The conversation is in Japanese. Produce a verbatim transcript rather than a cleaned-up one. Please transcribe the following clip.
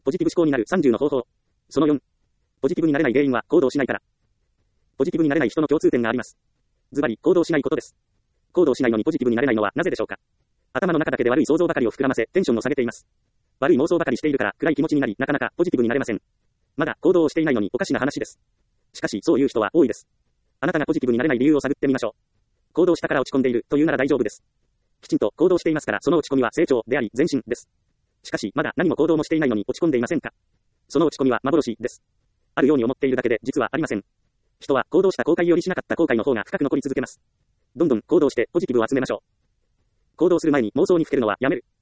ポジティブ思考になるさんじゅうの方法。そのよん。ポジティブになれない原因は行動しないから。ポジティブになれない人の共通点があります。ズバリ、行動しないことです。行動しないのにポジティブになれないのはなぜでしょうか。頭の中だけで悪い想像ばかりを膨らませ、テンションを下げています。悪い妄想ばかりしているから暗い気持ちになり、なかなかポジティブになれません。まだ行動をしていないのにおかしな話です。しかし、そういう人は多いです。あなたがポジティブになれない理由を探ってみましょう。行動したから落ち込んでいるというなら大丈夫です。きちんと行動していますから、その落ち込みは成長であり前進です。しかし、まだ何も行動もしていないのに落ち込んでいませんか。その落ち込みは幻です。あるように思っているだけで実はありません。人は行動した後悔よりしなかった後悔の方が深く残り続けます。どんどん行動してポジティブを集めましょう。行動する前に妄想にふけるのはやめる。